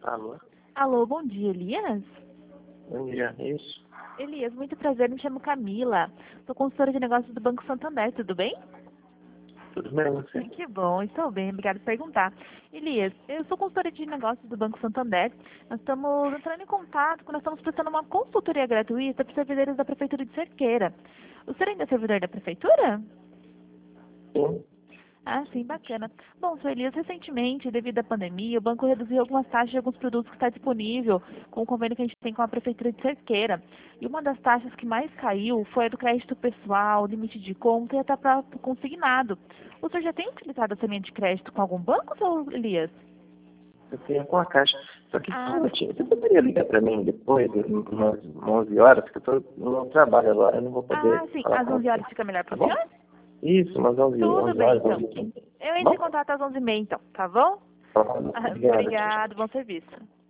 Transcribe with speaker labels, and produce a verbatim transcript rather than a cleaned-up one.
Speaker 1: Alô?
Speaker 2: Alô, bom dia, Elias?
Speaker 1: Bom dia, isso?
Speaker 2: Elias, muito prazer, me chamo Camila. Sou consultora de negócios do Banco Santander, tudo bem?
Speaker 1: Tudo bem, você?
Speaker 2: Que bom, estou bem, obrigada por perguntar. Elias, eu sou consultora de negócios do Banco Santander. Nós estamos entrando em contato, porque nós estamos prestando uma consultoria gratuita para os servidores da Prefeitura de Cerqueira. O senhor ainda é servidor da Prefeitura?
Speaker 1: Sim.
Speaker 2: Ah, sim, bacana. Bom, seu Elias, recentemente, devido à pandemia, o banco reduziu algumas taxas de alguns produtos que está disponível com o convênio que a gente tem com a Prefeitura de Cerqueira. E uma das taxas que mais caiu foi a do crédito pessoal, limite de conta e até para consignado. O senhor já tem utilizado essa linha de crédito com algum banco, seu Elias?
Speaker 1: Eu tenho com a caixa. Só que,
Speaker 2: Ah,
Speaker 1: ah, tia, você poderia ligar para mim depois, umas onze horas, que eu estou no trabalho agora, eu não vou poder
Speaker 2: ah, sim,
Speaker 1: falar
Speaker 2: às
Speaker 1: com
Speaker 2: onze
Speaker 1: você.
Speaker 2: horas fica melhor para
Speaker 1: Tá
Speaker 2: o
Speaker 1: bom?
Speaker 2: senhor?
Speaker 1: Isso, umas onze,
Speaker 2: Tudo
Speaker 1: onze
Speaker 2: bem,
Speaker 1: horas,
Speaker 2: então.
Speaker 1: onze e trinta.
Speaker 2: Eu
Speaker 1: Tá
Speaker 2: entro em
Speaker 1: bom?
Speaker 2: contato às onze e trinta, então, tá bom?
Speaker 1: Tá bom. Obrigado, tchau, tchau.
Speaker 2: Obrigado, bom serviço.